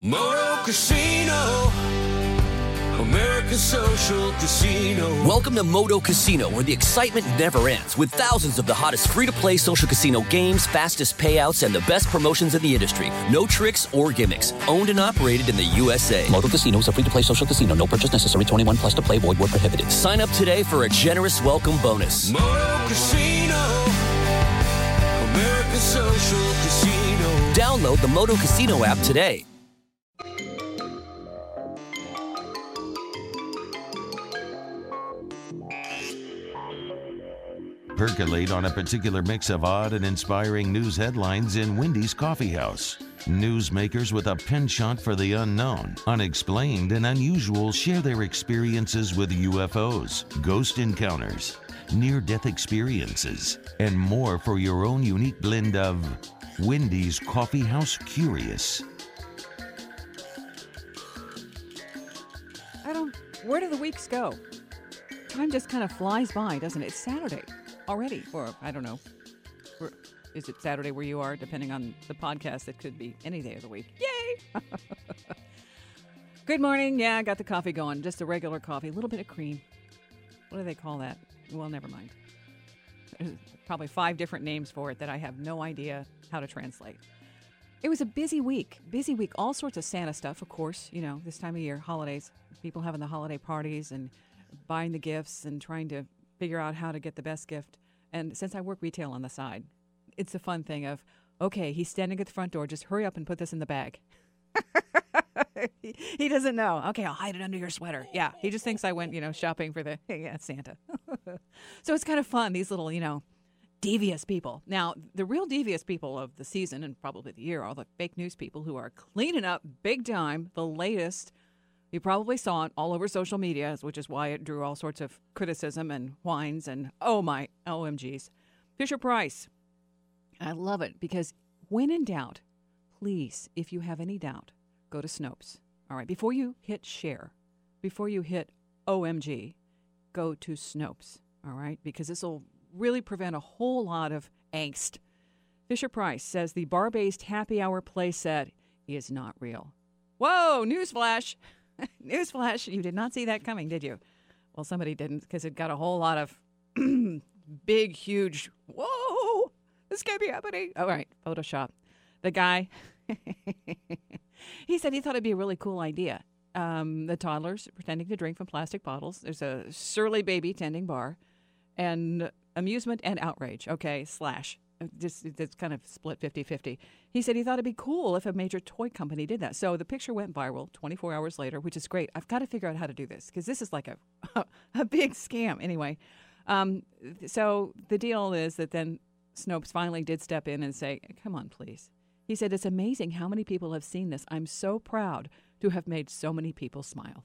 Moto Casino, America's social casino. Welcome to Moto Casino, where the excitement never ends, with thousands of the hottest free-to-play social casino games, fastest payouts, and the best promotions in the industry. No tricks or gimmicks. Owned and operated in the USA. Moto Casino is a free-to-play social casino. No purchase necessary. 21 plus to play. Void where prohibited. Sign up today for a generous welcome bonus. Moto Casino, America's social casino. Download the Moto Casino app today. Percolate on a particular mix of odd and inspiring news headlines in Wendy's Coffee House. Newsmakers with a penchant for the unknown, unexplained, and unusual share their experiences with UFOs, ghost encounters, near-death experiences, and more for your own unique blend of Wendy's Coffee House Curious. Where do the weeks go? Time just kind of flies by, doesn't it? It's Saturday already, or I don't know. Is it Saturday where you are? Depending on the podcast, it could be any day of the week. Yay! Good morning. Yeah, I got the coffee going. Just a regular coffee. A little bit of cream. What do they call that? Well, never mind. There's probably 5 different names for it that I have no idea how to translate. It was a busy week. Busy week. All sorts of Santa stuff, of course. You know, this time of year, holidays. People having the holiday parties and buying the gifts and trying to figure out how to get the best gift. And since I work retail on the side, it's a fun thing of, okay, he's standing at the front door. Just hurry up and put this in the bag. He doesn't know. Okay, I'll hide it under your sweater. Yeah, he just thinks I went, shopping for Santa. So it's kind of fun, these little, devious people. Now, the real devious people of the season and probably the year are the fake news people who are cleaning up big time the latest. You probably saw it all over social media, which is why it drew all sorts of criticism and whines and, oh my, OMGs. Fisher-Price. I love it because when in doubt, please, if you have any doubt, go to Snopes. All right, before you hit share, before you hit OMG, go to Snopes. All right, because this will really prevent a whole lot of angst. Fisher-Price says the bar-based happy hour playset is not real. Whoa, newsflash. Newsflash, you did not see that coming, did you? Well, somebody didn't because it got a whole lot of big, huge, whoa, this can't be happening. All right, Photoshop. The guy, he said he thought it'd be a really cool idea. The toddlers pretending to drink from plastic bottles. There's a surly baby tending bar. And amusement and outrage. Okay, slash. It's kind of split 50-50. He said he thought it'd be cool if a major toy company did that. So the picture went viral 24 hours later, which is great. I've got to figure out how to do this because this is like a big scam. Anyway, so the deal is that then Snopes finally did step in and say, come on, please. He said, it's amazing how many people have seen this. I'm so proud to have made so many people smile.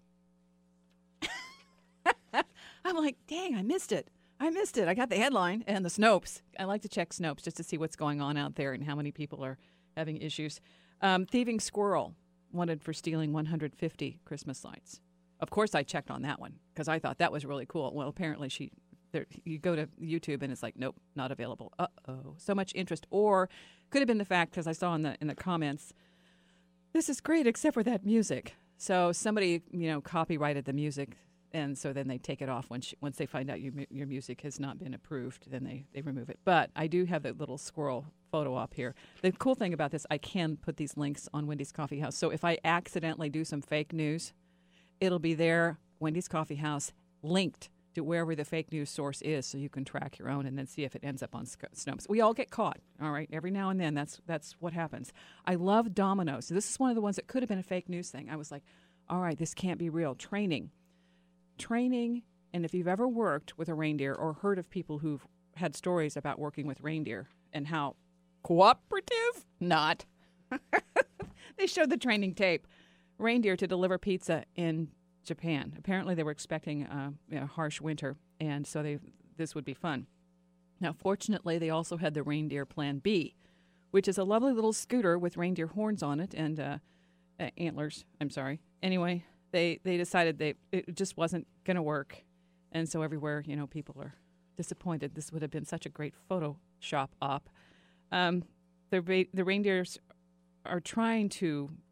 I'm like, dang, I missed it. I got the headline and the Snopes. I like to check Snopes just to see what's going on out there and how many people are having issues. Thieving squirrel wanted for stealing 150 Christmas lights. Of course, I checked on that one because I thought that was really cool. Well, apparently you go to YouTube and it's like, nope, not available. Uh-oh. So much interest. Or could have been the fact, because I saw in the comments, this is great except for that music. So somebody, copyrighted the music. And so then they take it off once they find out your music has not been approved. Then they remove it. But I do have that little squirrel photo op here. The cool thing about this, I can put these links on Wendy's Coffee House. So if I accidentally do some fake news, it'll be there, Wendy's Coffee House, linked to wherever the fake news source is, so you can track your own and then see if it ends up on Snopes. We all get caught, all right? Every now and then, that's what happens. I love Domino's. So this is one of the ones that could have been a fake news thing. I was like, all right, this can't be real. Training, and if you've ever worked with a reindeer or heard of people who've had stories about working with reindeer and how cooperative, not. They showed the training tape. Reindeer to deliver pizza in Japan. Apparently they were expecting a harsh winter, and so this would be fun. Now, fortunately, they also had the Reindeer Plan B, which is a lovely little scooter with reindeer horns on it and antlers. I'm sorry. Anyway, they decided it just wasn't going to work. And so everywhere, people are disappointed. This would have been such a great Photoshop op. The reindeers are trying to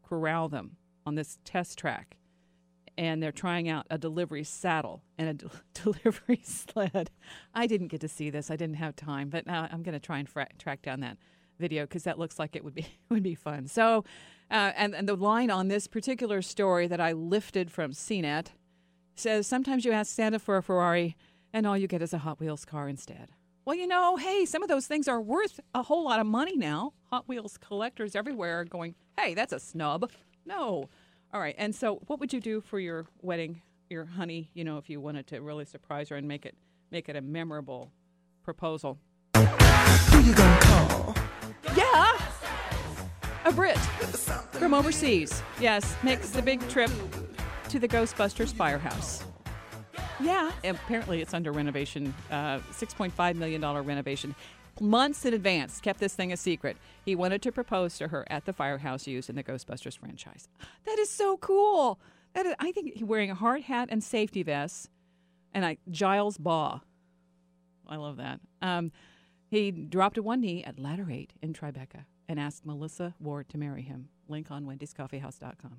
corral them on this test track, and they're trying out a delivery saddle and a delivery sled. I didn't get to see this. I didn't have time, but I'm going to try and track down that video because that looks like it would be fun. So, and the line on this particular story that I lifted from CNET says, sometimes you ask Santa for a Ferrari and all you get is a Hot Wheels car instead. Well, hey, some of those things are worth a whole lot of money now. Hot Wheels collectors everywhere are going, hey, that's a snub. No. All right. And so what would you do for your wedding, your honey, if you wanted to really surprise her and make it a memorable proposal? Who you gonna call? Yeah. A Brit from overseas. Yes, makes the big trip to the Ghostbusters firehouse. Yeah, apparently it's under renovation, $6.5 million renovation. Months in advance, kept this thing a secret. He wanted to propose to her at the firehouse used in the Ghostbusters franchise. That is so cool. I think he's wearing a hard hat and safety vests, and Giles Baugh. I love that. He dropped to one knee at Ladder 8 in Tribeca and asked Melissa Ward to marry him. Link on wendyscoffeehouse.com.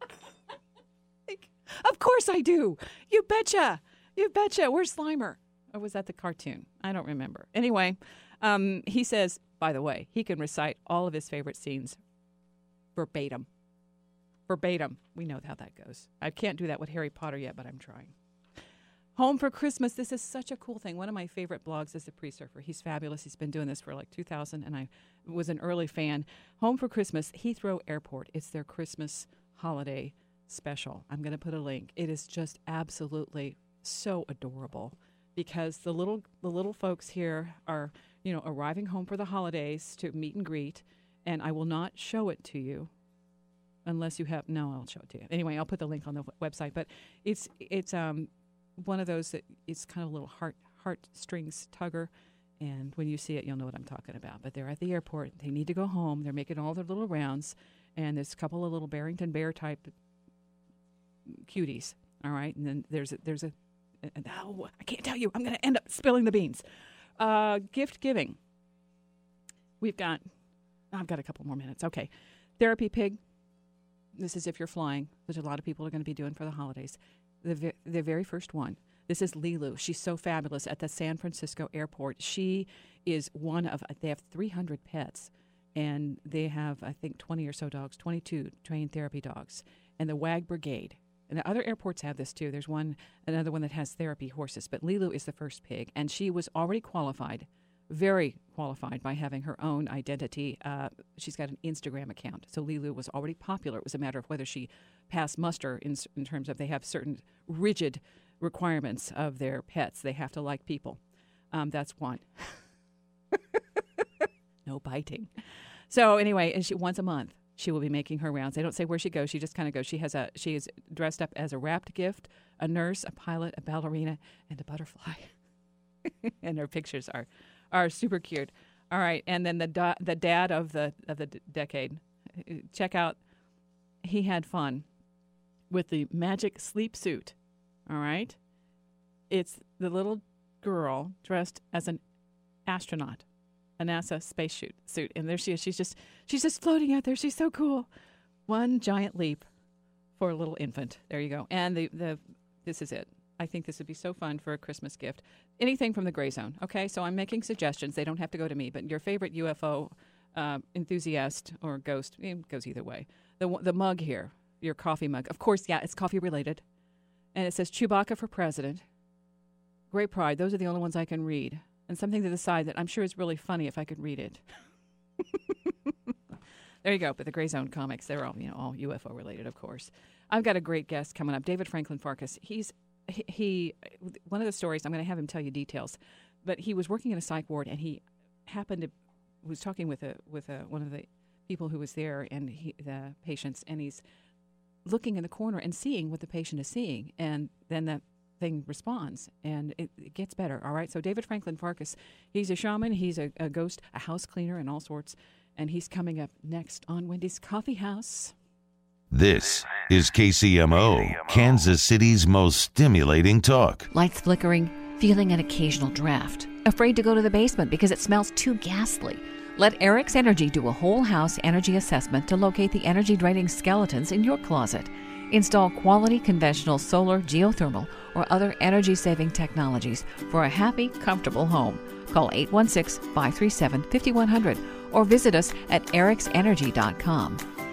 Of course I do. You betcha. Where's Slimer? Or was that the cartoon? I don't remember. Anyway, he says, by the way, he can recite all of his favorite scenes verbatim. We know how that goes. I can't do that with Harry Potter yet, but I'm trying. Home for Christmas. This is such a cool thing. One of my favorite blogs is The Pre-Surfer. He's fabulous. He's been doing this for like 2000, and I was an early fan. Home for Christmas, Heathrow Airport. It's their Christmas holiday special. I'm going to put a link. It is just absolutely so adorable because the little folks here are, arriving home for the holidays to meet and greet, and I will not show it to you unless you have. No, I'll show it to you. Anyway, I'll put the link on the website. But it's one of those that it's kind of a little heartstrings tugger, and when you see it, you'll know what I'm talking about. But they're at the airport. They need to go home. They're making all their little rounds, and there's a couple of little Barrington Bear type cuties, all right? And then there's a I can't tell you. I'm going to end up spilling the beans. Gift giving. I've got a couple more minutes. Okay. Therapy Pig. This is if you're flying, which a lot of people are going to be doing for the holidays. The very first one. This is Lilu. She's so fabulous at the San Francisco airport. She is they have 300 pets, and they have, I think, 20 or so dogs, 22 trained therapy dogs. And the WAG Brigade. And the other airports have this too. There's another one that has therapy horses. But Lilu is the first pig, and she was already qualified, very qualified by having her own identity. She's got an Instagram account. So Lilu was already popular. It was a matter of whether she passed muster in terms of they have certain rigid requirements of their pets. They have to like people. That's one. No biting. So anyway, and once a month, she will be making her rounds. They don't say where she goes. She just kind of goes. She is dressed up as a wrapped gift, a nurse, a pilot, a ballerina, and a butterfly. And her pictures are super cute. All right, and then the dad of the decade. Check out. He had fun with the magic sleep suit. All right, it's the little girl dressed as an astronaut. A NASA space suit, and there she is. She's just floating out there. She's so cool. One giant leap for a little infant. There you go. And this is it. I think this would be so fun for a Christmas gift. Anything from the Gray Zone. Okay, so I'm making suggestions. They don't have to go to me, but your favorite UFO enthusiast or ghost, it goes either way. The mug here, your coffee mug. Of course, yeah, it's coffee related, and it says Chewbacca for president. Great Pride. Those are the only ones I can read. And something to the side that I'm sure is really funny if I could read it. There you go. But the Gray Zone comics, they're all all UFO related, of course. I've got a great guest coming up, David Franklin Farkas. He one of the stories, I'm going to have him tell you details, but he was working in a psych ward, and he was talking with one of the people who was there, and the patients, and he's looking in the corner and seeing what the patient is seeing, and then that thing responds, and it gets better. All right, so David Franklin Farkas, he's a shaman, he's a ghost, a house cleaner, and all sorts, and he's coming up next on Wendy's Coffee House. This is KCMO, Kansas City's most stimulating talk. Lights flickering, feeling an occasional draft, afraid to go to the basement because it smells too ghastly. Let Eric's Energy do a whole house energy assessment to locate the energy draining skeletons in your closet. Install quality conventional solar, geothermal, or other energy saving technologies for a happy, comfortable home. Call 816-537-5100 or visit us at ericsenergy.com.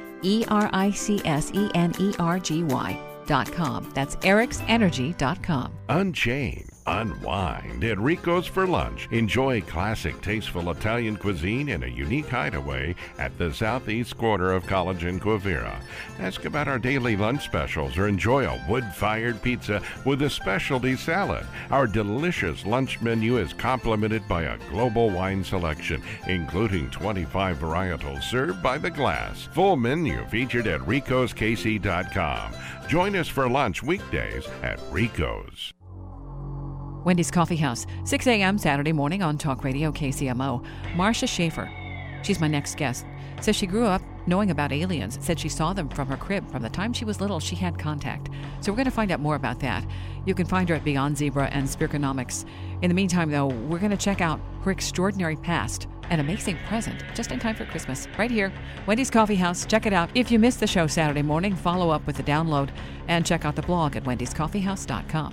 ERICSENERGY.com. That's ericsenergy.com. Unchain, unwind at Rico's for lunch. Enjoy classic, tasteful Italian cuisine in a unique hideaway at the southeast corner of College and Quivira. Ask about our daily lunch specials or enjoy a wood-fired pizza with a specialty salad. Our delicious lunch menu is complemented by a global wine selection, including 25 varietals served by the glass. Full menu featured at ricoskc.com. Join us for lunch weekdays at Rico's. Wendy's Coffee House, 6 a.m. Saturday morning on Talk Radio KCMO. Marcia Schaefer, she's my next guest, says she grew up knowing about aliens, said she saw them from her crib. From the time she was little, she had contact. So we're going to find out more about that. You can find her at Beyond Zebra and Spirkonomics. In the meantime, though, we're going to check out her extraordinary past and amazing present just in time for Christmas. Right here, Wendy's Coffee House. Check it out. If you missed the show Saturday morning, follow up with the download and check out the blog at wendyscoffeehouse.com.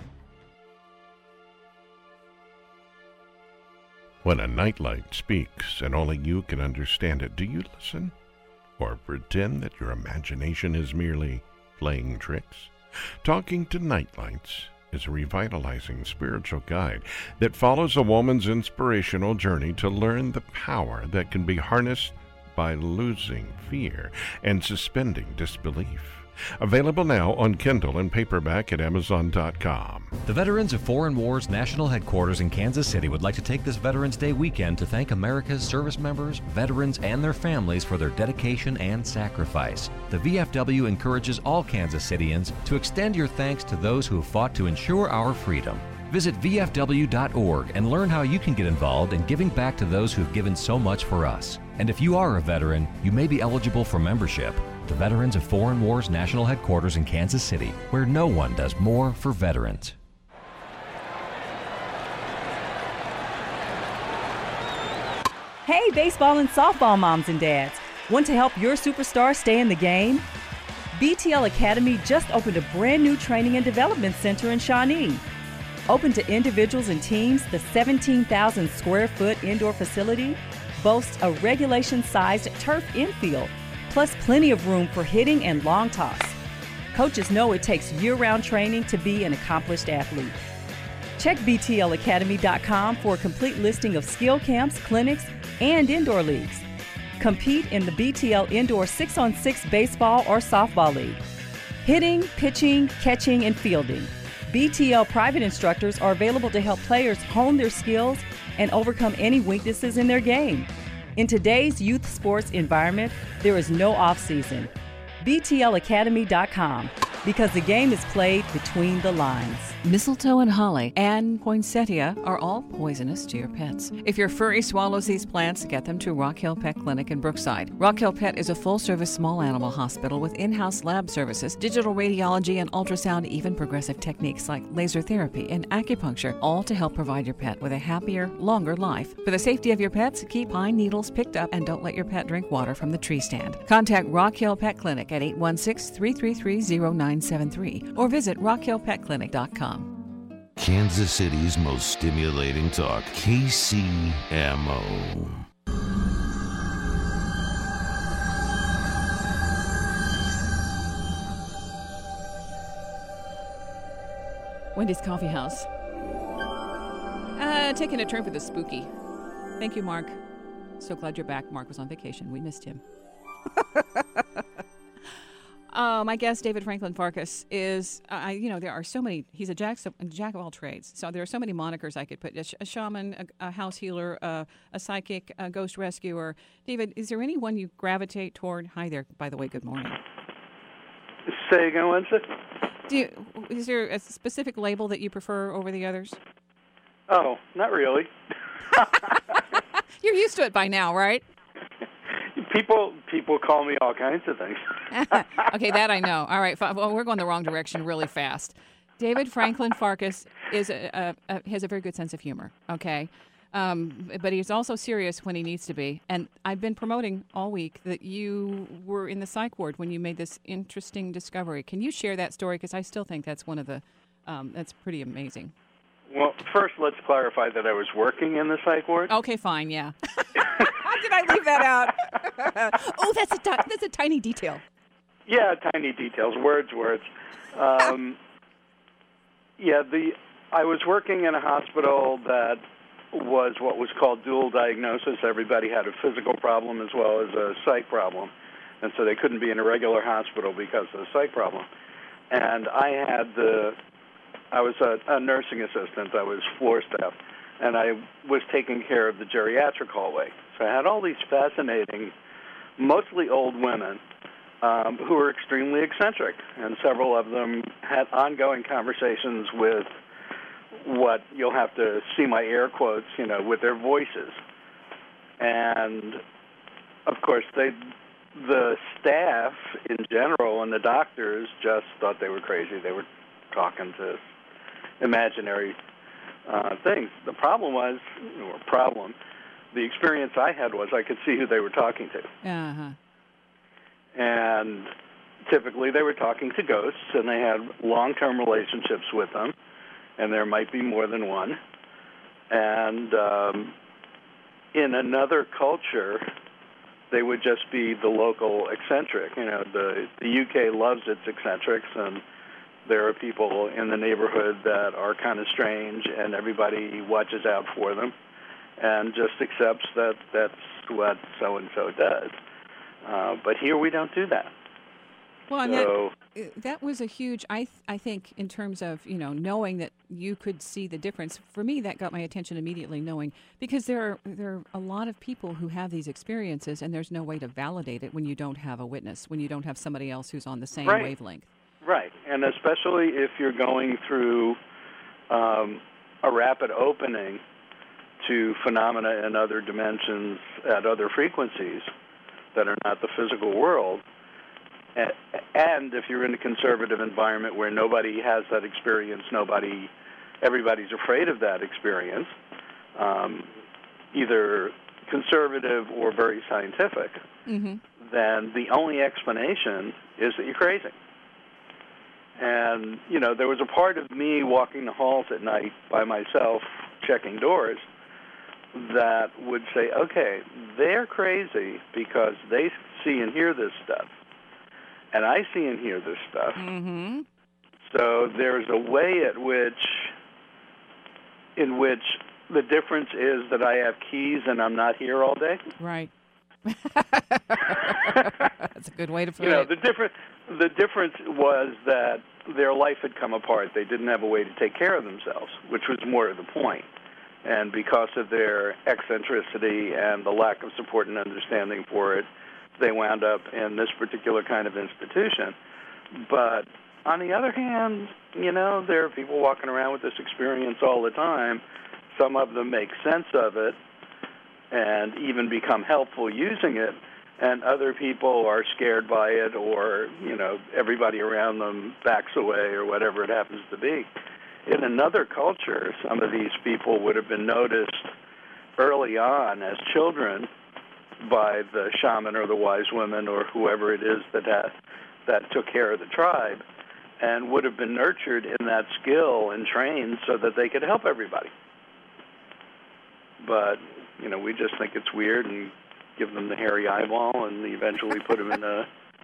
When a nightlight speaks and only you can understand it, do you listen? Or pretend that your imagination is merely playing tricks? Talking to Nightlights is a revitalizing spiritual guide that follows a woman's inspirational journey to learn the power that can be harnessed by losing fear and suspending disbelief. Available now on Kindle and paperback at Amazon.com. The Veterans of Foreign Wars National Headquarters in Kansas City would like to take this Veterans Day weekend to thank America's service members, veterans, and their families for their dedication and sacrifice. The VFW encourages all Kansas Cityans to extend your thanks to those who have fought to ensure our freedom. Visit VFW.org and learn how you can get involved in giving back to those who have given so much for us. And if you are a veteran, you may be eligible for membership. The Veterans of Foreign Wars National Headquarters in Kansas City, where no one does more for veterans. Hey, baseball and softball moms and dads. Want to help your superstar stay in the game? BTL Academy just opened a brand new training and development center in Shawnee. Open to individuals and teams, the 17,000 square foot indoor facility boasts a regulation-sized turf infield, plus plenty of room for hitting and long toss. Coaches know it takes year-round training to be an accomplished athlete. Check BTLacademy.com for a complete listing of skill camps, clinics, and indoor leagues. Compete in the BTL Indoor 6-on-6 Baseball or Softball League. Hitting, pitching, catching, and fielding. BTL private instructors are available to help players hone their skills and overcome any weaknesses in their game. In today's youth sports environment, there is no off-season. BTLacademy.com, because the game is played between the lines. Mistletoe and holly and poinsettia are all poisonous to your pets. If your furry swallows these plants, get them to Rock Hill Pet Clinic in Brookside. Rock Hill Pet is a full-service small animal hospital with in-house lab services, digital radiology and ultrasound, even progressive techniques like laser therapy and acupuncture, all to help provide your pet with a happier, longer life. For the safety of your pets, keep pine needles picked up and don't let your pet drink water from the tree stand. Contact Rock Hill Pet Clinic at 816-333-0973 or visit rockhillpetclinic.com. Kansas City's most stimulating talk, KCMO. Wendy's Coffee House. Taking a turn for the spooky. Thank you, Mark. So glad you're back. Mark was on vacation. We missed him. My guest, David Franklin Farkas, is, there are so many, he's a jack of all trades. So there are so many monikers I could put. A shaman, a house healer, a psychic, a ghost rescuer. David, is there anyone you gravitate toward? Hi there, by the way, good morning. Say again, Wednesday? Is there a specific label that you prefer over the others? Oh, not really. You're used to it by now, right? People call me all kinds of things. Okay, that I know. All right, well, we're going the wrong direction really fast. David Franklin Farkas has a very good sense of humor, okay? But he's also serious when he needs to be. And I've been promoting all week that you were in the psych ward when you made this interesting discovery. Can you share that story? Because I still think that's one of the, that's pretty amazing. Well, first, let's clarify that I was working in the psych ward. Okay, fine, yeah. How did I leave that out? Oh, that's a tiny detail. Yeah, tiny details, words. I was working in a hospital that was what was called dual diagnosis. Everybody had a physical problem as well as a psych problem, and so they couldn't be in a regular hospital because of the psych problem. And I was a nursing assistant. I was floor staff, and I was taking care of the geriatric hallway. So I had all these fascinating, mostly old women who were extremely eccentric, and several of them had ongoing conversations with what you'll have to see my air quotes, with their voices. And, of course, the staff in general and the doctors just thought they were crazy. They were talking to imaginary things. The experience I had was I could see who they were talking to. Uh-huh. And typically they were talking to ghosts, and they had long-term relationships with them, and there might be more than one. And in another culture, they would just be the local eccentric. The UK loves its eccentrics, and there are people in the neighborhood that are kind of strange, and everybody watches out for them and just accepts that that's what so-and-so does. But here we don't do that. Well, and that was a huge, I think, in terms of, knowing that you could see the difference. For me, that got my attention immediately, knowing, because there are a lot of people who have these experiences, and there's no way to validate it when you don't have a witness, when you don't have somebody else who's on the same wavelength. Right, and especially if you're going through a rapid opening to phenomena in other dimensions at other frequencies that are not the physical world. And if you're in a conservative environment where nobody has that experience, everybody's afraid of that experience, either conservative or very scientific, then the only explanation is that you're crazy. And, there was a part of me walking the halls at night by myself, checking doors, that would say, okay, they're crazy because they see and hear this stuff. And I see and hear this stuff. Mm-hmm. So there's a way in which the difference is that I have keys and I'm not here all day. Right. That's a good way to put it. The difference was that their life had come apart. They didn't have a way to take care of themselves, which was more to the point. And because of their eccentricity and the lack of support and understanding for it, they wound up in this particular kind of institution. But on the other hand, there are people walking around with this experience all the time. Some of them make sense of it and even become helpful using it, and other people are scared by it, or, everybody around them backs away or whatever it happens to be. In another culture, some of these people would have been noticed early on as children by the shaman or the wise woman or whoever it is that took care of the tribe, and would have been nurtured in that skill and trained so that they could help everybody. But, we just think it's weird and give them the hairy eyeball and eventually put them in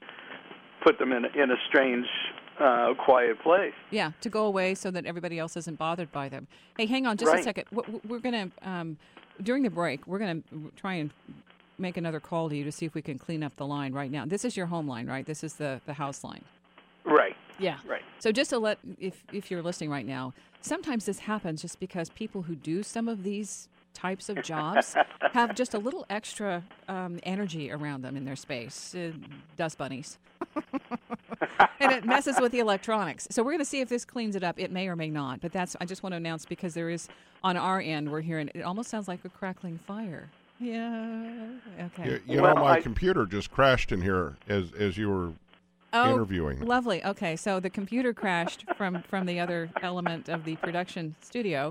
a strange, quiet place. Yeah, to go away so that everybody else isn't bothered by them. Hey, hang on just a second. We're going to, during the break, we're going to try and make another call to you to see if we can clean up the line right now. This is your home line, right? This is the house line. Right. Yeah. Right. So just to if you're listening right now, sometimes this happens just because people who do some of these types of jobs have just a little extra energy around them in their space. Dust bunnies. And it messes with the electronics. So we're going to see if this cleans it up. It may or may not. But I just want to announce, because there is, on our end, we're hearing, it almost sounds like a crackling fire. Yeah. Okay. My computer just crashed in here as you were interviewing. Lovely. Okay. So the computer crashed from the other element of the production studio,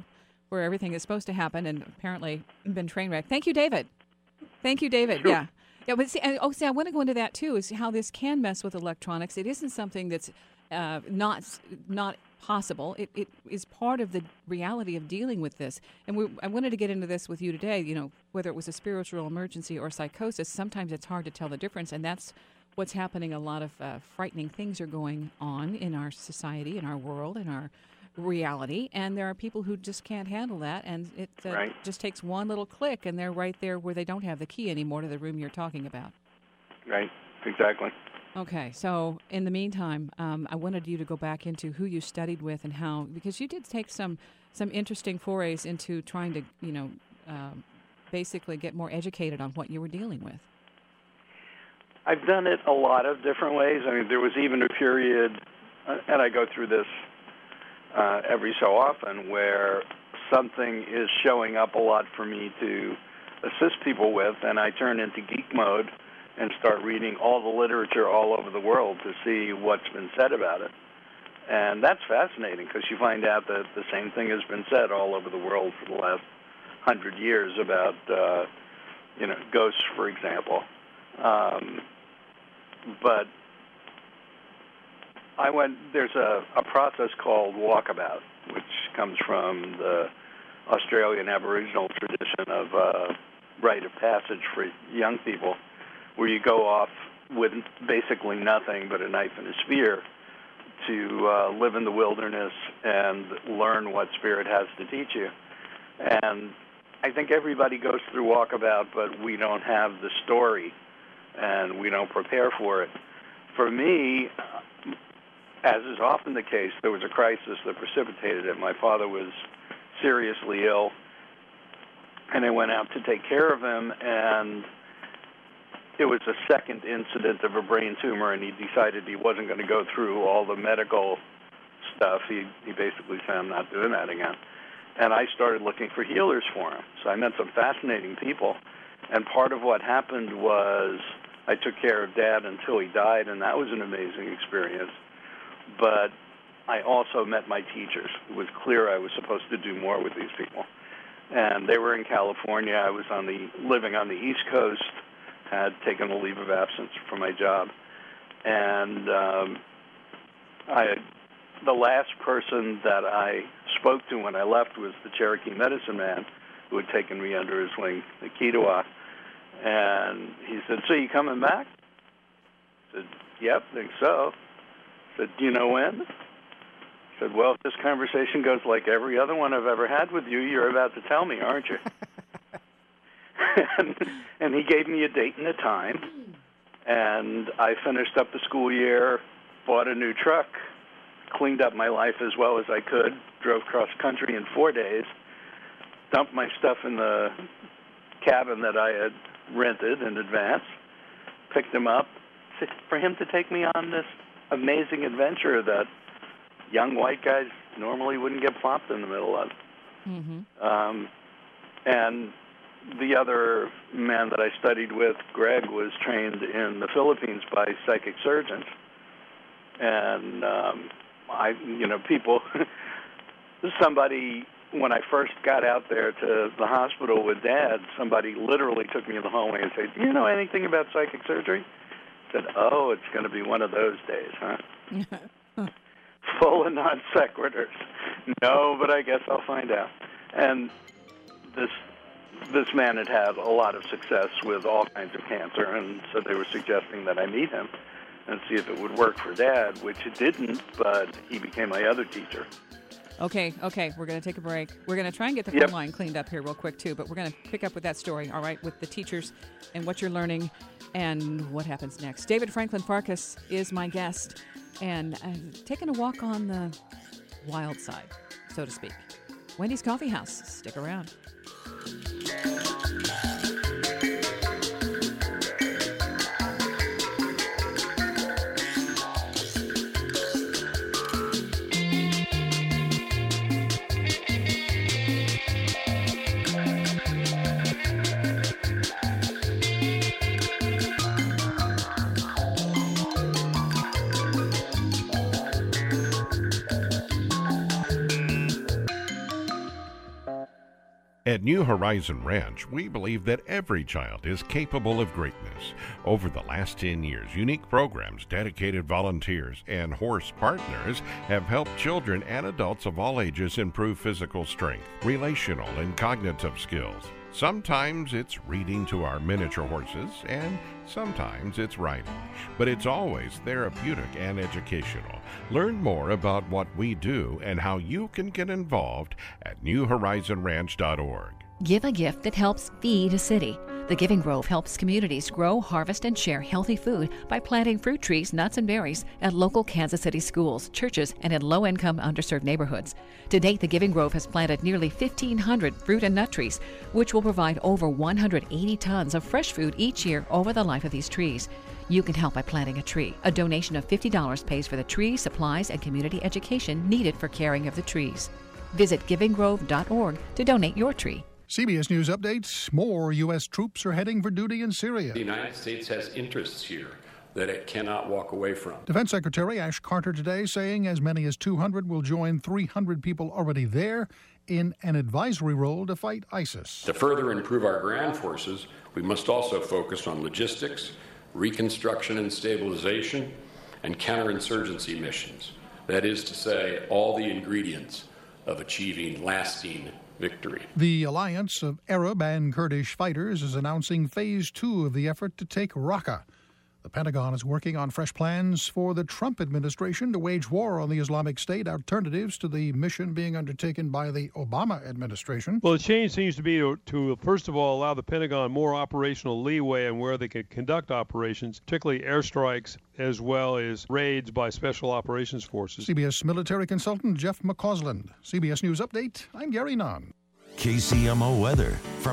where everything is supposed to happen, and apparently been train wrecked. Thank you, David. Thank you, David. Sure. Yeah. Yeah, but see, I want to go into that too. Is how this can mess with electronics. It isn't something that's not possible. It is part of the reality of dealing with this. And I wanted to get into this with you today. You know, whether it was a spiritual emergency or psychosis, sometimes it's hard to tell the difference, and that's what's happening. A lot of frightening things are going on in our society, in our world, in our reality, and there are people who just can't handle that, and it just takes one little click, and they're right there where they don't have the key anymore to the room you're talking about. Right, exactly. Okay, so in the meantime, I wanted you to go back into who you studied with and how, because you did take some interesting forays into trying to, basically get more educated on what you were dealing with. I've done it a lot of different ways. I mean, there was even a period, and I go through this every so often, where something is showing up a lot for me to assist people with, and I turn into geek mode and start reading all the literature all over the world to see what's been said about it. And that's fascinating, because you find out that the same thing has been said all over the world for the last 100 years about, ghosts, for example. But there's a process called walkabout, which comes from the Australian Aboriginal tradition of rite of passage for young people, where you go off with basically nothing but a knife and a spear to live in the wilderness and learn what spirit has to teach you. And I think everybody goes through walkabout, but we don't have the story, and we don't prepare for it. For me, as is often the case, there was a crisis that precipitated it. My father was seriously ill, and I went out to take care of him, and it was a second incident of a brain tumor, and he decided he wasn't going to go through all the medical stuff. He basically said, I'm not doing that again. And I started looking for healers for him. So I met some fascinating people, and part of what happened was I took care of Dad until he died, and that was an amazing experience. But I also met my teachers. It was clear I was supposed to do more with these people. And they were in California. I was living on the East Coast, had taken a leave of absence from my job. And the last person that I spoke to when I left was the Cherokee medicine man who had taken me under his wing, the Kitawa. And he said, so you coming back? I said, yep, think so. I said, do you know when? I said, well, if this conversation goes like every other one I've ever had with you, you're about to tell me, aren't you? and he gave me a date and a time, and I finished up the school year, bought a new truck, cleaned up my life as well as I could, drove cross country in 4 days, dumped my stuff in the cabin that I had rented in advance, picked him up, for him to take me on this amazing adventure that young white guys normally wouldn't get plopped in the middle of. Mm-hmm. And the other man that I studied with, Greg, was trained in the Philippines by psychic surgeons. And somebody, when I first got out there to the hospital with Dad, somebody literally took me in the hallway and said, do you know anything about psychic surgery? I said, oh, it's going to be one of those days, huh? Full of non sequiturs. No, but I guess I'll find out. And this man had a lot of success with all kinds of cancer, and so they were suggesting that I meet him and see if it would work for Dad, which it didn't, but he became my other teacher. Okay, we're going to take a break. We're going to try and get the phone line cleaned up here real quick, too, but we're going to pick up with that story, all right, with the teachers and what you're learning and what happens next. David Franklin Farkas is my guest, and taking a walk on the wild side, so to speak. Wendy's Coffee House. Stick around. At New Horizon Ranch, we believe that every child is capable of greatness. Over the last 10 years, unique programs, dedicated volunteers, and horse partners have helped children and adults of all ages improve physical strength, relational and cognitive skills. Sometimes it's reading to our miniature horses, and sometimes it's riding. But it's always therapeutic and educational. Learn more about what we do and how you can get involved at newhorizonranch.org. Give a gift that helps feed a city. The Giving Grove helps communities grow, harvest, and share healthy food by planting fruit trees, nuts, and berries at local Kansas City schools, churches, and in low-income, underserved neighborhoods. To date, the Giving Grove has planted nearly 1,500 fruit and nut trees, which will provide over 180 tons of fresh food each year over the life of these trees. You can help by planting a tree. A donation of $50 pays for the tree, supplies, and community education needed for caring of the trees. Visit givinggrove.org to donate your tree. CBS News updates. More U.S. troops are heading for duty in Syria. The United States has interests here that it cannot walk away from. Defense Secretary Ash Carter today saying as many as 200 will join 300 people already there in an advisory role to fight ISIS. To further improve our ground forces, we must also focus on logistics, reconstruction and stabilization, and counterinsurgency missions. That is to say, all the ingredients of achieving lasting victory. The alliance of Arab and Kurdish fighters is announcing Phase 2 of the effort to take Raqqa. The Pentagon is working on fresh plans for the Trump administration to wage war on the Islamic State, alternatives to the mission being undertaken by the Obama administration. Well, the change seems to be to first of all, allow the Pentagon more operational leeway in where they could conduct operations, particularly airstrikes, as well as raids by special operations forces. CBS military consultant Jeff McCausland. CBS News Update, I'm Gary Nunn. KCMO weather from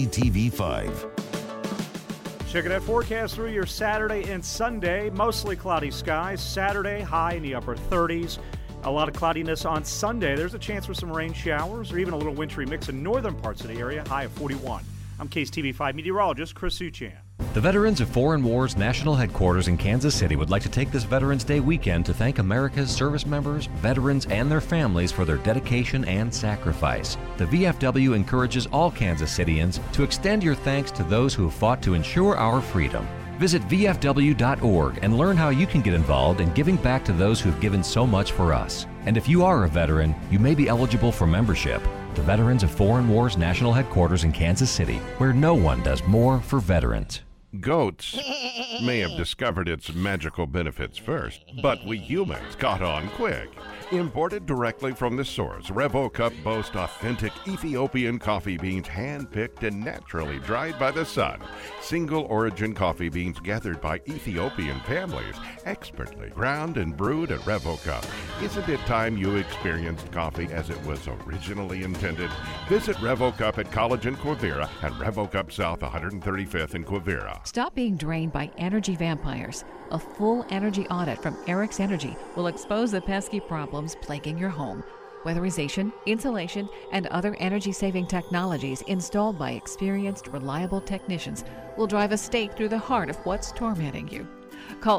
KCTV5. Checking that forecast through your Saturday and Sunday. Mostly cloudy skies. Saturday, high in the upper 30s. A lot of cloudiness on Sunday. There's a chance for some rain showers or even a little wintry mix in northern parts of the area. High of 41. I'm KCTV5 meteorologist Chris Suchan. The Veterans of Foreign Wars National Headquarters in Kansas City would like to take this Veterans Day weekend to thank America's service members, veterans, and their families for their dedication and sacrifice. The VFW encourages all Kansas Cityans to extend your thanks to those who have fought to ensure our freedom. Visit VFW.org and learn how you can get involved in giving back to those who have given so much for us. And if you are a veteran, you may be eligible for membership. The Veterans of Foreign Wars National Headquarters in Kansas City, where no one does more for veterans. Goats may have discovered its magical benefits first, but we humans caught on quick. Imported directly from the source, RevoCup boasts authentic Ethiopian coffee beans hand-picked and naturally dried by the sun. Single-origin coffee beans gathered by Ethiopian families, expertly ground and brewed at RevoCup. Isn't it time you experienced coffee as it was originally intended? Visit RevoCup at College in Quivira and RevoCup South 135th in Quivira. Stop being drained by energy vampires. A full energy audit from Eric's Energy will expose the pesky problems plaguing your home. Weatherization, insulation, and other energy-saving technologies installed by experienced, reliable technicians will drive a stake through the heart of what's tormenting you. Call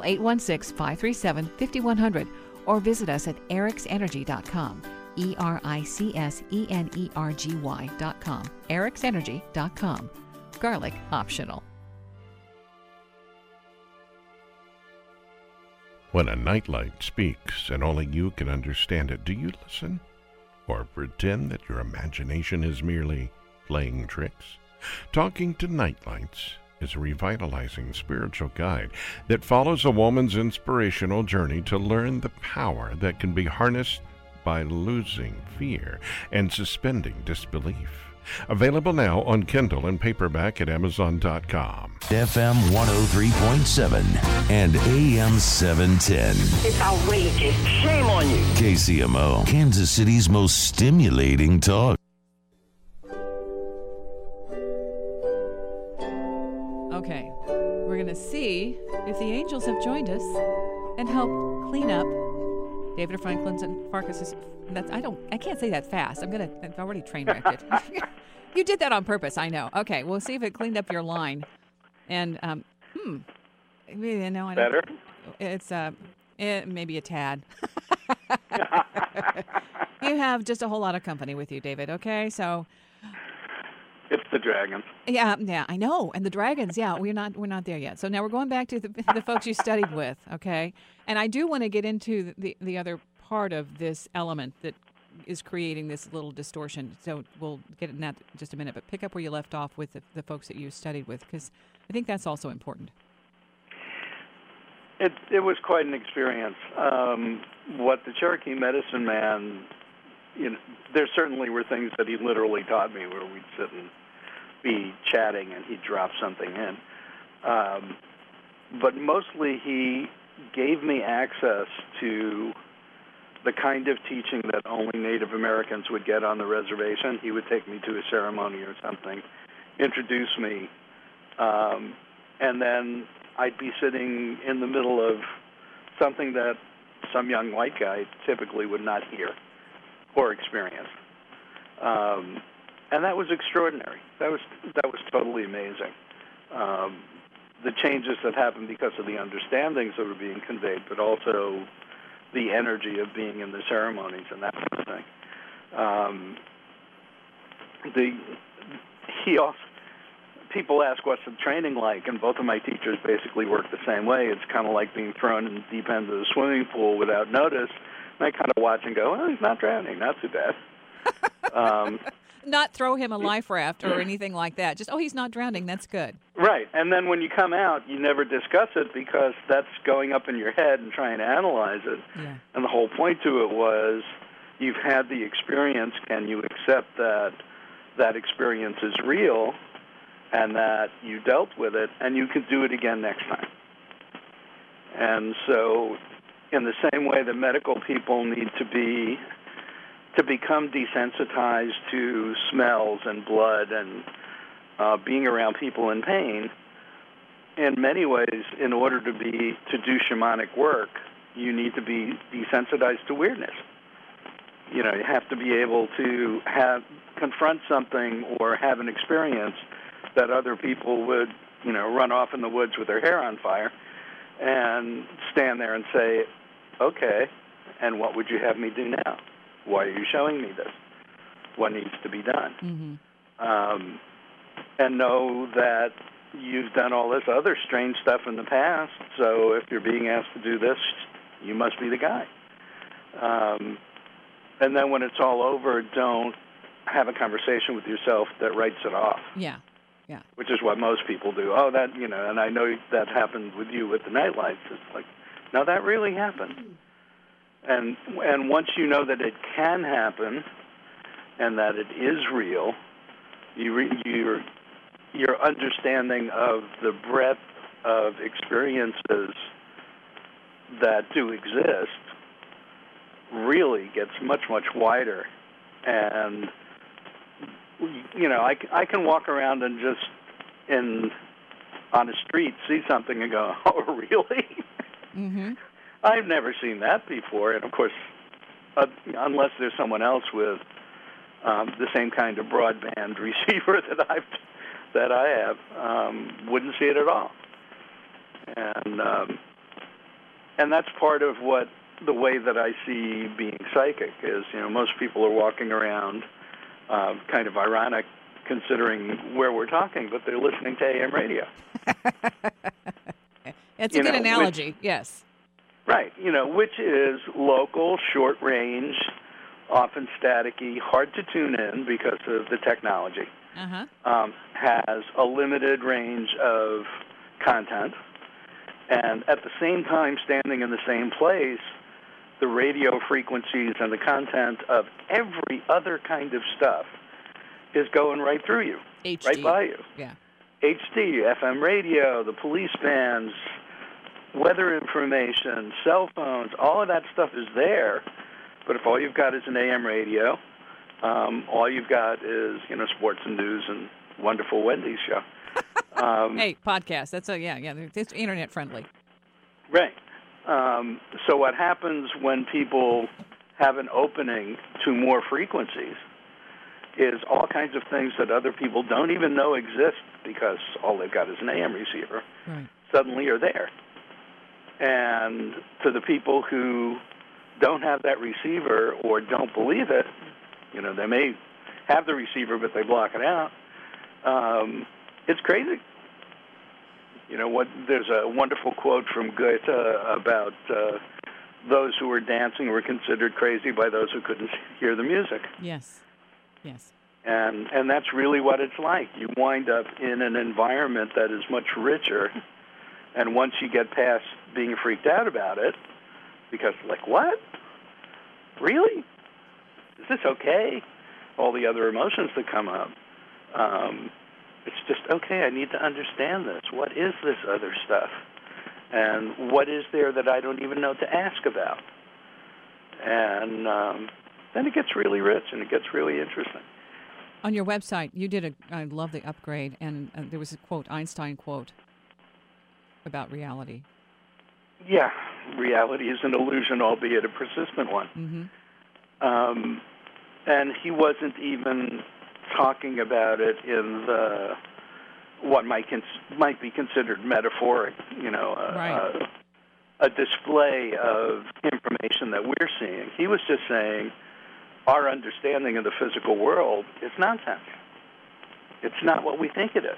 816-537-5100 or visit us at ericsenergy.com. ERICSENERGY.com. ericsenergy.com. Garlic optional. When a nightlight speaks and only you can understand it, do you listen? Or pretend that your imagination is merely playing tricks? Talking to Nightlights is a revitalizing spiritual guide that follows a woman's inspirational journey to learn the power that can be harnessed by losing fear and suspending disbelief. Available now on Kindle and paperback at Amazon.com. FM 103.7 and AM 710. It's outrageous. Shame on you. KCMO, Kansas City's most stimulating talk. Okay, we're going to see if the Angels have joined us and help clean up David Franklin's and Farkas's. I can't say that fast. I've already train wrecked it. You did that on purpose, I know. Okay, we'll see if it cleaned up your line. And Better? It's maybe a tad. You have just a whole lot of company with you, David. Okay, so It's the Dragons. Yeah, I know. And the Dragons, we're not there yet. So now we're going back to the folks you studied with, okay? And I do want to get into the other part of this element that is creating this little distortion. So we'll get in that in just a minute. But pick up where you left off with the folks that you studied with, because I think that's also important. It was quite an experience. What the Cherokee medicine man, there certainly were things that he literally taught me where we'd sit and be chatting and he'd drop something in. But mostly he gave me access to the kind of teaching that only Native Americans would get on the reservation. He would take me to a ceremony or something, introduce me, and then I'd be sitting in the middle of something that some young white guy typically would not hear or experience. And that was extraordinary. That was totally amazing. The changes that happened because of the understandings that were being conveyed, but also the energy of being in the ceremonies and that kind of thing. People ask what's the training like, and both of my teachers basically work the same way. It's kind of like being thrown in the deep end of the swimming pool without notice. And I kind of watch and go, well, he's not drowning, not too bad. Not throw him a life raft or anything like that. Just, he's not drowning, that's good. Right, and then when you come out, you never discuss it because that's going up in your head and trying to analyze it. Yeah. And the whole point to it was, you've had the experience, can you accept that that experience is real and that you dealt with it and you can do it again next time? And so in the same way that medical people need to become desensitized to smells and blood and being around people in pain, in many ways, in order to do shamanic work, you need to be desensitized to weirdness. You have to be able to confront something or have an experience that other people would, run off in the woods with their hair on fire and stand there and say, okay, and what would you have me do now? Why are you showing me this? What needs to be done? Mm-hmm. And know that you've done all this other strange stuff in the past, so if you're being asked to do this, you must be the guy. And then when it's all over, don't have a conversation with yourself that writes it off. Yeah. Which is what most people do. Oh, that, and I know that happened with you with the nightlights. It's like, no, that really happened. And once you know that it can happen and that it is real, your understanding of the breadth of experiences that do exist really gets much, much wider. And, I can walk around and just on the street see something and go, oh, really? Mm-hmm. I've never seen that before. And, of course, unless there's someone else with the same kind of broadband receiver that I have, wouldn't see it at all. And that's part of the way that I see being psychic is, most people are walking around kind of ironic considering where we're talking, but they're listening to AM radio. It's a good analogy, yes. Right, which is local, short range, often staticky, hard to tune in because of the technology, has a limited range of content, and at the same time, standing in the same place, the radio frequencies and the content of every other kind of stuff is going right through you, HD. Right by you. Yeah. HD, FM radio, the police bands, weather information, cell phones, all of that stuff is there. But if all you've got is an AM radio, all you've got is, sports and news and wonderful Wendy's show. Hey, podcast. That's it's internet friendly. Right. So what happens when people have an opening to more frequencies is all kinds of things that other people don't even know exist because all they've got is an AM receiver, suddenly are there. And to the people who don't have that receiver or don't believe it, they may have the receiver, but they block it out. It's crazy. You know what? There's a wonderful quote from Goethe about those who were dancing were considered crazy by those who couldn't hear the music. Yes. Yes. And that's really what it's like. You wind up in an environment that is much richer, and once you get past being freaked out about it, because like, what? Really? Is this okay? All the other emotions that come up. It's just, okay, I need to understand this. What is this other stuff? And what is there that I don't even know to ask about? And then it gets really rich and it gets really interesting. On your website, you did I love the upgrade, and there was a quote, Einstein quote, about reality. Yeah, reality is an illusion, albeit a persistent one. Mm-hmm. And he wasn't even talking about it in the what might be considered metaphoric, a display of information that we're seeing. He was just saying our understanding of the physical world is nonsense. It's not what we think it is.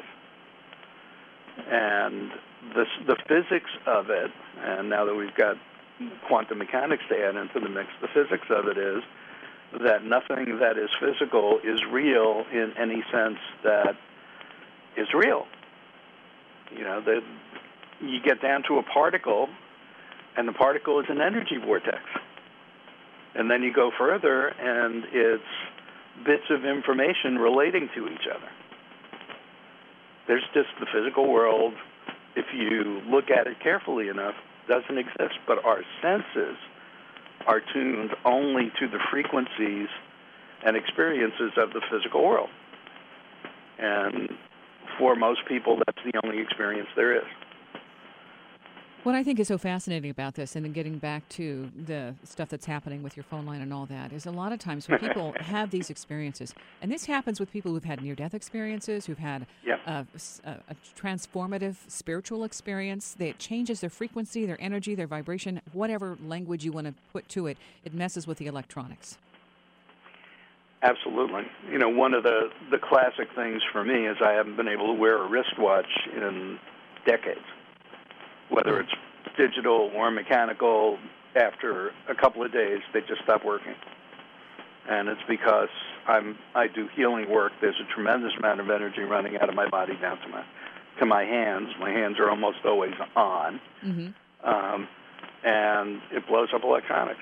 And the physics of it, and now that we've got quantum mechanics to add into the mix, the physics of it is that nothing that is physical is real in any sense that is real. You know, you get down to a particle, and the particle is an energy vortex. And then you go further, and it's bits of information relating to each other. There's just the physical world, if you look at it carefully enough, doesn't exist. But our senses are tuned only to the frequencies and experiences of the physical world. And for most people, that's the only experience there is. What I think is so fascinating about this, and then getting back to the stuff that's happening with your phone line and all that, is a lot of times when people have these experiences, and this happens with people who've had near-death experiences, who've had a transformative spiritual experience, it changes their frequency, their energy, their vibration, whatever language you want to put to it, it messes with the electronics. Absolutely. You know, one of the classic things for me is I haven't been able to wear a wristwatch in decades. Whether it's digital or mechanical, after a couple of days, they just stop working. And it's because I do healing work. There's a tremendous amount of energy running out of my body down to my hands. My hands are almost always on. Mm-hmm. And it blows up electronics.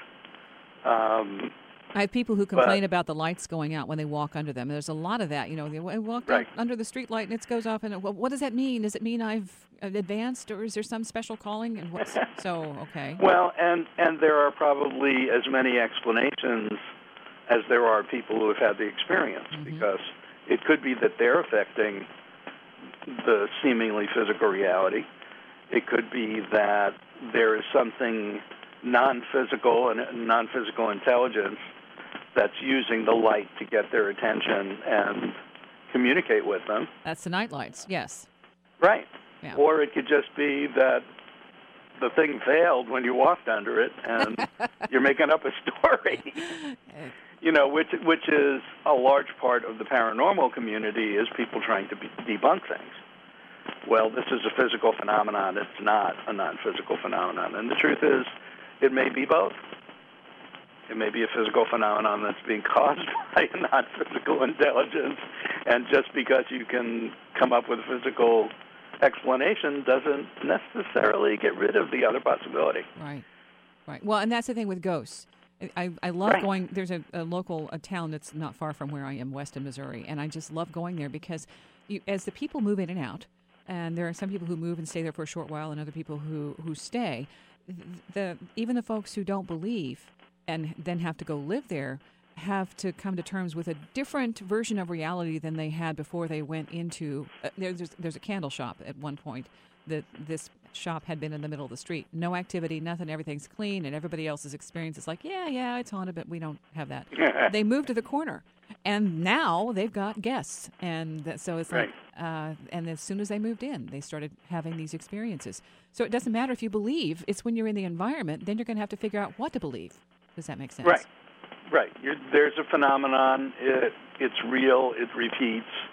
I have people who complain about the lights going out when they walk under them. There's a lot of that. You know, they walk out under the street light and it goes off. And what does that mean? Does it mean I've advanced, or is there some special calling? And okay. Well, and there are probably as many explanations as there are people who have had the experience, because it could be that they're affecting the seemingly physical reality. It could be that there is something non-physical and non-physical intelligence that's using the light to get their attention and communicate with them. That's the night lights, yes. Right. Yeah. Or it could just be that the thing failed when you walked under it, and you're making up a story. You know, which is a large part of the paranormal community, is people trying to debunk things. Well, this is a physical phenomenon. It's not a non-physical phenomenon. And the truth is, it may be both. It may be a physical phenomenon that's being caused by a non-physical intelligence, and just because you can come up with a physical explanation doesn't necessarily get rid of the other possibility. Right. Well, and that's the thing with ghosts. I love going. There's a town that's not far from where I am, Weston, Missouri, and I just love going there because as the people move in and out, and there are some people who move and stay there for a short while, and other people who stay. Even the folks who don't believe and then have to go live there have to come to terms with a different version of reality than they had before they went into. There's a candle shop at one point. This shop had been in the middle of the street, no activity, nothing. Everything's clean, and everybody else's experience is like, yeah, it's haunted, but we don't have that. They moved to the corner, and now they've got guests, and so it's like. And as soon as they moved in, they started having these experiences. So it doesn't matter if you believe; it's when you're in the environment, then you're going to have to figure out what to believe. Does that make sense? Right. There's a phenomenon. It's real. It repeats.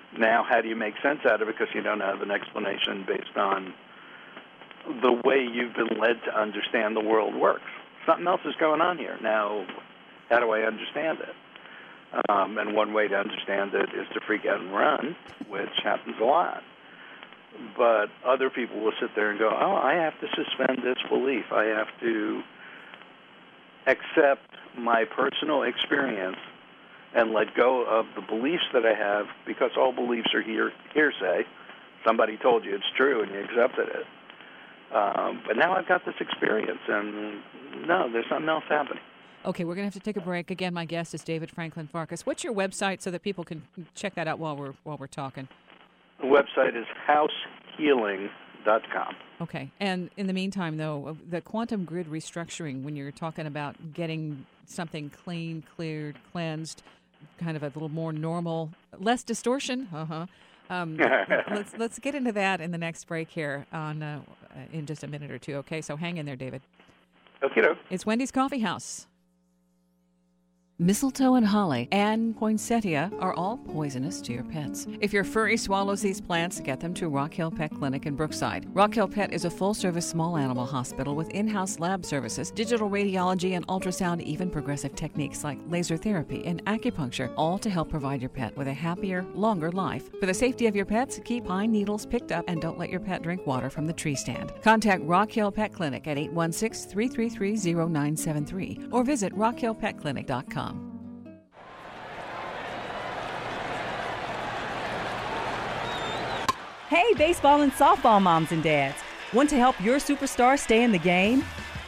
Now, how do you make sense out of it because you don't have an explanation based on the way you've been led to understand the world works? Something else is going on here. Now, how do I understand it? And one way to understand it is to freak out and run, which happens a lot. But other people will sit there and go, oh, I have to suspend this belief. I have to accept my personal experience and let go of the beliefs that I have because all beliefs are hearsay. Somebody told you it's true and you accepted it. But now I've got this experience, and no, there's something else happening. Okay, we're going to have to take a break. Again, my guest is David Franklin Farkas. What's your website so that people can check that out while we're talking? The website is househealing.com. Okay, and in the meantime, though, the quantum grid restructuring, when you're talking about getting something clean, cleared, cleansed, kind of a little more normal, less distortion, let's get into that in the next break here in just a minute or two. Okay, so hang in there, David. Okay. It's Wendy's Coffee House. Mistletoe and holly and poinsettia are all poisonous to your pets. If your furry swallows these plants, get them to Rock Hill Pet Clinic in Brookside. Rock Hill Pet is a full-service small animal hospital with in-house lab services, digital radiology and ultrasound, even progressive techniques like laser therapy and acupuncture, all to help provide your pet with a happier, longer life. For the safety of your pets, keep pine needles picked up and don't let your pet drink water from the tree stand. Contact Rock Hill Pet Clinic at 816-333-0973 or visit rockhillpetclinic.com. Hey, baseball and softball moms and dads. Want to help your superstar stay in the game?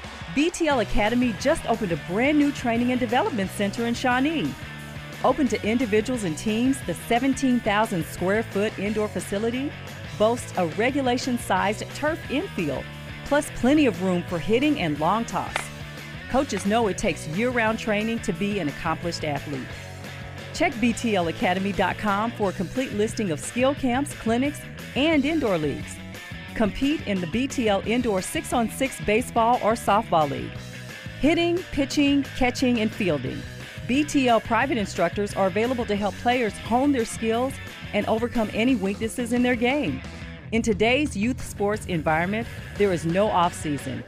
BTL Academy just opened a brand new training and development center in Shawnee. Open to individuals and teams, the 17,000 square foot indoor facility boasts a regulation-sized turf infield, plus plenty of room for hitting and long toss. Coaches know it takes year-round training to be an accomplished athlete. Check BTLacademy.com for a complete listing of skill camps, clinics, and indoor leagues. Compete in the BTL Indoor 6-on-6 Baseball or Softball League. Hitting, pitching, catching, and fielding. BTL private instructors are available to help players hone their skills and overcome any weaknesses in their game. In today's youth sports environment, there is no off-season.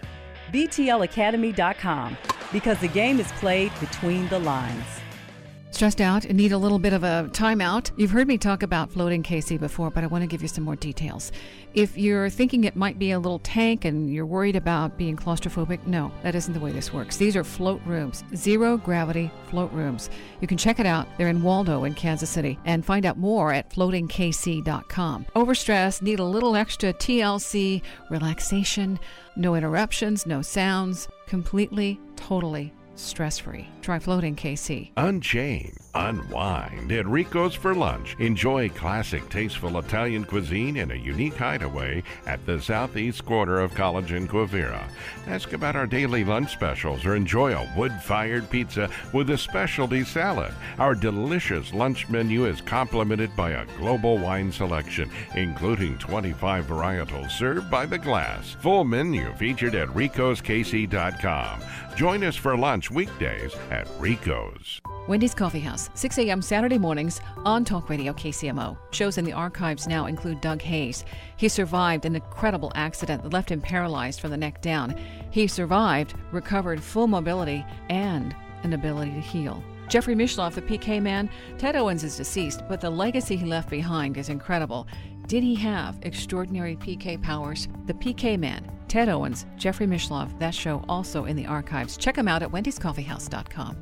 BTLacademy.com, because the game is played between the lines. Stressed out and need a little bit of a timeout? You've heard me talk about Floating KC before, but I want to give you some more details. If you're thinking it might be a little tank and you're worried about being claustrophobic, no, that isn't the way this works. These are float rooms, zero gravity float rooms. You can check it out. They're in Waldo in Kansas City, and find out more at floatingkc.com. Overstressed, need a little extra TLC, relaxation, no interruptions, no sounds, completely, totally stress-free. Try Floating KC. Unchain, unwind at Rico's for lunch. Enjoy classic, tasteful Italian cuisine in a unique hideaway at the southeast corner of College and Quivira. Ask about our daily lunch specials or enjoy a wood-fired pizza with a specialty salad. Our delicious lunch menu is complemented by a global wine selection, including 25 varietals served by the glass. Full menu featured at ricoskc.com. Join us for lunch weekdays at Rico's. Wendy's Coffee House, 6 a.m. Saturday mornings on Talk Radio KCMO. Shows in the archives now include Doug Hayes. He survived an incredible accident that left him paralyzed from the neck down. He survived, recovered full mobility, and an ability to heal. Jeffrey Mishloff, the PK Man. Ted Owens is deceased, but the legacy he left behind is incredible. Did he have extraordinary PK powers? The PK Man, Ted Owens, Jeffrey Mishloff, that show also in the archives. Check them out at wendyscoffeehouse.com.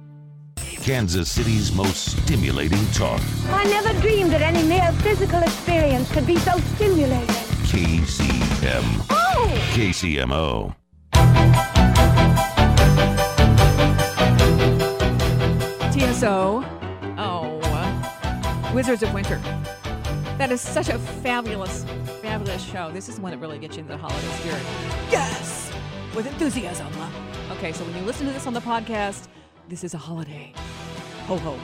Kansas City's most stimulating talk. I never dreamed that any mere physical experience could be so stimulating. KCM. Oh! KCMO. TSO. Wizards of Winter. That is such a fabulous, fabulous show. This is the one that really gets you into the holiday spirit. Yes! With enthusiasm. Okay, so when you listen to this on the podcast, this is a holiday. Ho, ho.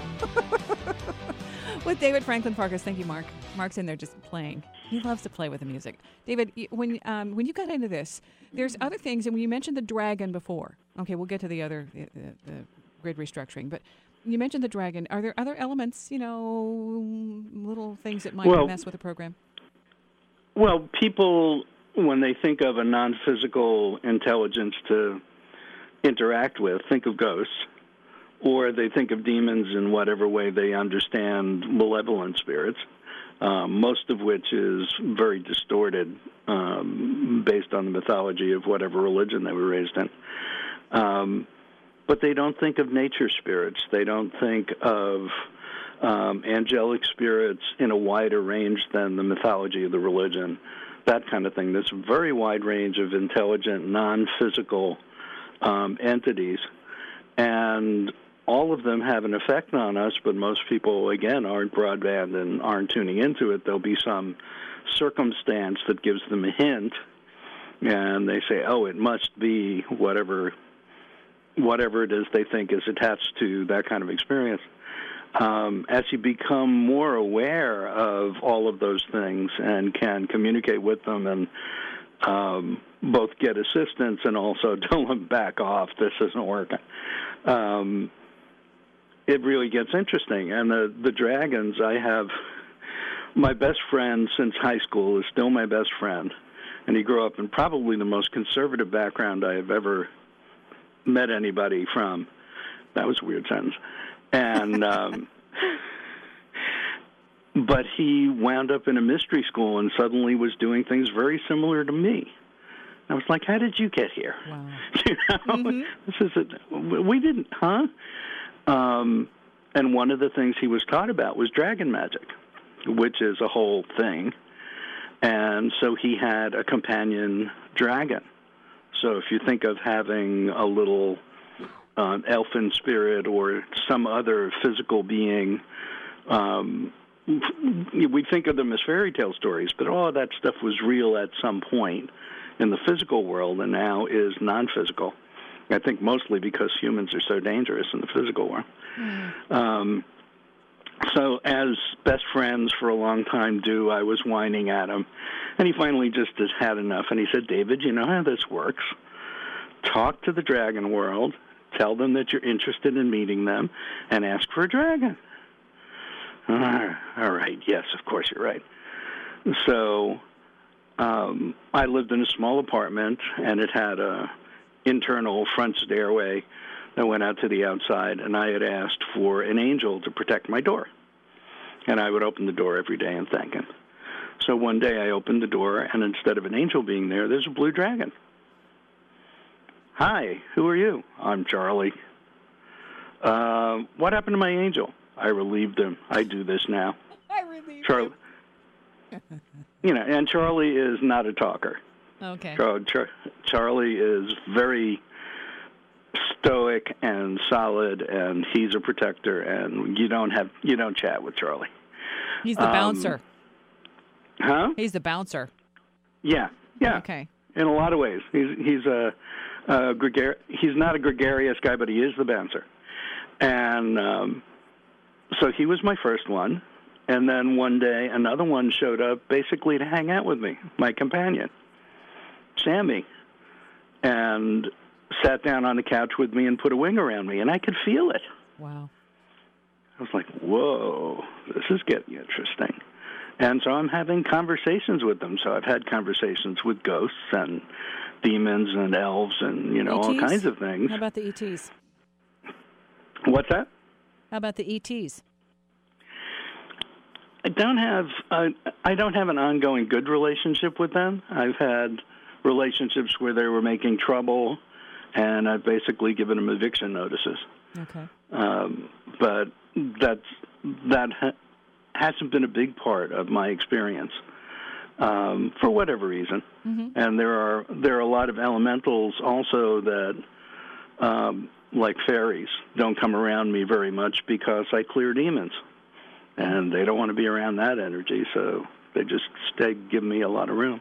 With David Franklin Farkas. Thank you, Mark. Mark's in there just playing. He loves to play with the music. David, when you got into this, there's other things, and when you mentioned the dragon before, okay, we'll get to the other the grid restructuring, but You mentioned the dragon. Are there other elements, little things that might mess with the program? Well, people, when they think of a non-physical intelligence to interact with, think of ghosts, or they think of demons in whatever way they understand malevolent spirits, most of which is very distorted based on the mythology of whatever religion they were raised in. But they don't think of nature spirits. They don't think of angelic spirits in a wider range than the mythology of the religion, that kind of thing. There's a very wide range of intelligent, non-physical entities, and all of them have an effect on us, but most people, again, aren't broadband and aren't tuning into it. There'll be some circumstance that gives them a hint, and they say, oh, it must be whatever it is they think is attached to that kind of experience. As you become more aware of all of those things and can communicate with them and both get assistance and also tell them back off, this isn't working, it really gets interesting. And the dragons, I have my best friend since high school is still my best friend, and he grew up in probably the most conservative background I have ever met anybody from. That was a weird sentence. And but he wound up in a mystery school and suddenly was doing things very similar to me. I was like, how did you get here? Wow. This is we didn't, huh? And one of the things he was taught about was dragon magic, which is a whole thing. And so he had a companion dragon. So if you think of having a little elfin spirit or some other physical being, we think of them as fairy tale stories, but all of that stuff was real at some point in the physical world and now is non-physical. I think mostly because humans are so dangerous in the physical world. So as best friends for a long time do, I was whining at him. And he finally just had enough. And he said, David, you know how this works. Talk to the dragon world. Tell them that you're interested in meeting them and ask for a dragon. All right. Yes, of course you're right. So I lived in a small apartment, and it had a internal front stairway that went out to the outside, and I had asked for an angel to protect my door. And I would open the door every day and thank him. So one day I opened the door, and instead of an angel being there, there's a blue dragon. Hi, who are you? I'm Charlie. What happened to my angel? I relieved him. I do this now. I relieved Charlie. And Charlie is not a talker. Okay. Charlie is very stoic and solid, and he's a protector, and you don't chat with Charlie. He's the bouncer. Huh? He's the bouncer. Yeah. Okay. In a lot of ways, he's not a gregarious guy, but he is the bouncer. And so he was my first one, and then one day another one showed up basically to hang out with me, my companion, Sammy, and sat down on the couch with me and put a wing around me, and I could feel it. Wow. I was like, whoa, this is getting interesting. And so I'm having conversations with them. So I've had conversations with ghosts and demons and elves and, all kinds of things. How about the ETs? What's that? How about the ETs? I don't have an ongoing good relationship with them. I've had relationships where they were making trouble, and I've basically given them eviction notices. Okay. But that hasn't been a big part of my experience for whatever reason. Mm-hmm. And there are a lot of elementals also that, like fairies, don't come around me very much because I clear demons. And they don't want to be around that energy, so they just give me a lot of room.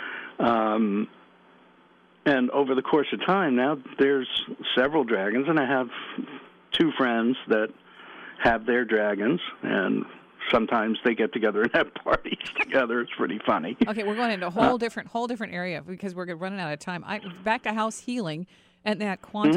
And over the course of time, now there's several dragons, and I have two friends that have their dragons, and sometimes they get together and have parties together. It's pretty funny. Okay, we're going into a whole different area because we're running out of time. Back to house healing and that quantum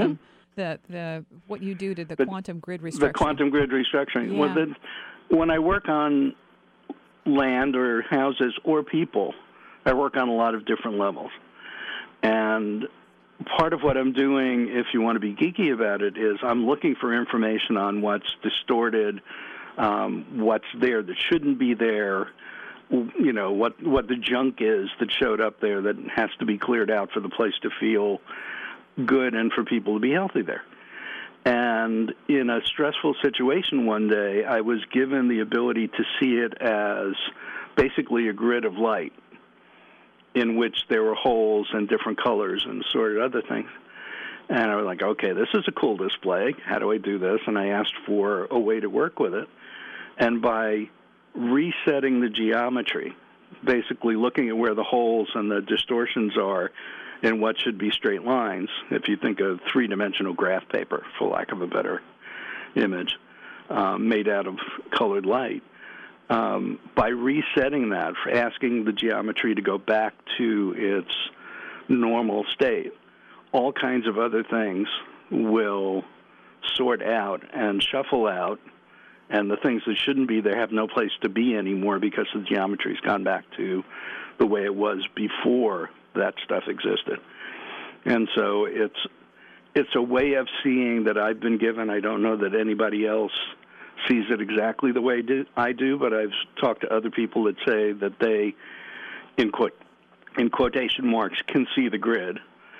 the what you do to the quantum grid restructuring. The quantum grid restructuring. Yeah. Well, when I work on land or houses or people, I work on a lot of different levels. And part of what I'm doing, if you want to be geeky about it, is I'm looking for information on what's distorted, what's there that shouldn't be there, you know, what the junk is that showed up there that has to be cleared out for the place to feel good and for people to be healthy there. And in a stressful situation one day, I was given the ability to see it as basically a grid of light in which there were holes and different colors and sort of other things. And I was like, okay, this is a cool display. How do I do this? And I asked for a way to work with it. And by resetting the geometry, basically looking at where the holes and the distortions are in what should be straight lines, if you think of three-dimensional graph paper, for lack of a better image, made out of colored light, by resetting that, for asking the geometry to go back to its normal state, all kinds of other things will sort out and shuffle out, and the things that shouldn't be there have no place to be anymore because the geometry's gone back to the way it was before that stuff existed. And so it's a way of seeing that I've been given. I don't know that anybody else sees it exactly the way I do, but I've talked to other people that say that they, in quotation marks, can see the grid,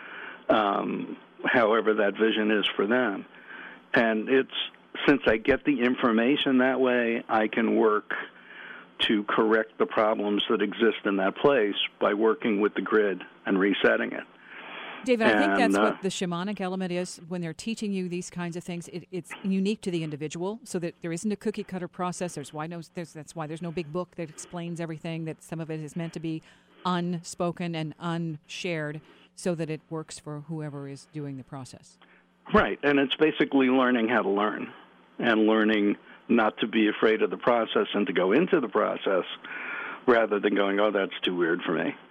however that vision is for them. And since I get the information that way, I can work to correct the problems that exist in that place by working with the grid and resetting it. David, I think that's what the shamanic element is. When they're teaching you these kinds of things, it's unique to the individual, so that there isn't a cookie-cutter process. That's why there's no big book that explains everything, that some of it is meant to be unspoken and unshared so that it works for whoever is doing the process. Right, and it's basically learning how to learn and learning not to be afraid of the process and to go into the process rather than going, oh, that's too weird for me.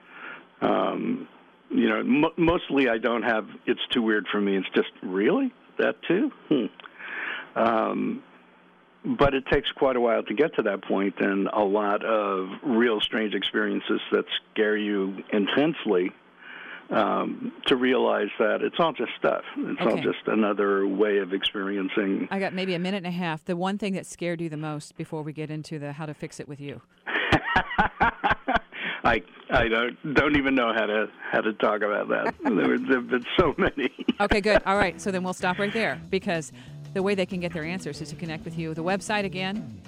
Mostly I don't have, it's too weird for me. It's just, really? That too? But it takes quite a while to get to that point, and a lot of real strange experiences that scare you intensely to realize that it's all just stuff. It's all just another way of experiencing. I got maybe a minute and a half. The one thing that scared you the most before we get into the how to fix it with you. I don't even know how to talk about that. There have been so many. Okay, good. All right, so then we'll stop right there, because the way they can get their answers is to connect with you. The website again?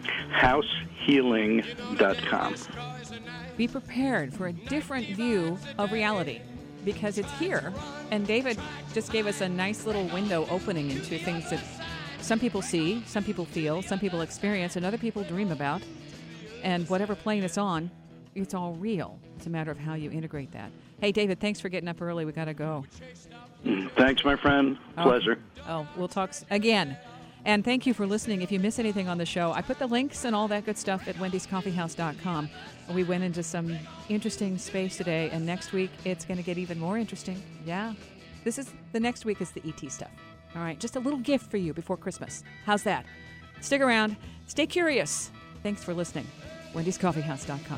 househealing.com. Be prepared for a different view of reality, because it's here. And David just gave us a nice little window opening into things that some people see, some people feel, some people experience, and other people dream about. And whatever plane it's on, it's all real. It's a matter of how you integrate that. Hey, David, thanks for getting up early. We got to go. Thanks, my friend. Pleasure. We'll talk again. And thank you for listening. If you miss anything on the show, I put the links and all that good stuff at wendyscoffeehouse.com. We went into some interesting space today, and next week it's going to get even more interesting. Yeah. The next week is the ET stuff. All right, just a little gift for you before Christmas. How's that? Stick around. Stay curious. Thanks for listening. wendyscoffeehouse.com.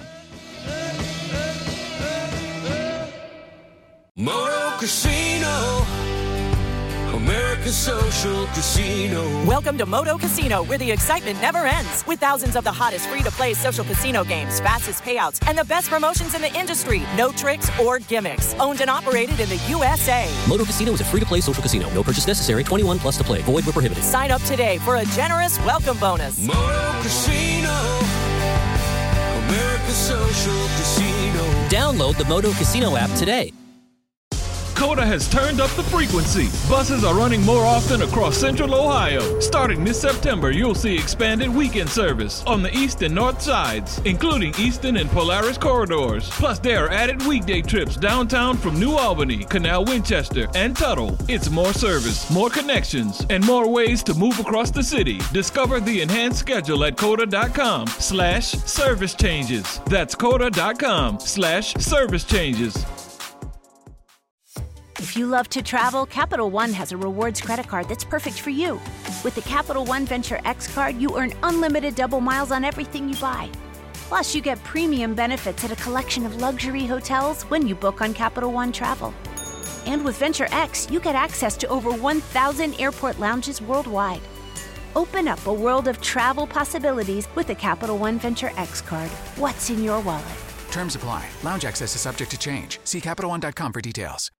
Moto Casino, America's social casino. Welcome to Moto Casino, where the excitement never ends. With thousands of the hottest free-to-play social casino games, fastest payouts, and the best promotions in the industry. No tricks or gimmicks. Owned and operated in the USA. Moto Casino is a free-to-play social casino. No purchase necessary. 21 plus to play. Void where prohibited. Sign up today for a generous welcome bonus. Moto Casino, America's social casino. Download the Moto Casino app today. COTA has turned up the frequency. Buses are running more often across Central Ohio. Starting this September, you'll see expanded weekend service on the east and north sides, including Eastern and Polaris corridors. Plus, there are added weekday trips downtown from New Albany, Canal Winchester, and Tuttle. It's more service, more connections, and more ways to move across the city. Discover the enhanced schedule at COTA.com/service changes. That's COTA.com/service changes. If you love to travel, Capital One has a rewards credit card that's perfect for you. With the Capital One Venture X card, you earn unlimited double miles on everything you buy. Plus, you get premium benefits at a collection of luxury hotels when you book on Capital One Travel. And with Venture X, you get access to over 1,000 airport lounges worldwide. Open up a world of travel possibilities with the Capital One Venture X card. What's in your wallet? Terms apply. Lounge access is subject to change. See CapitalOne.com for details.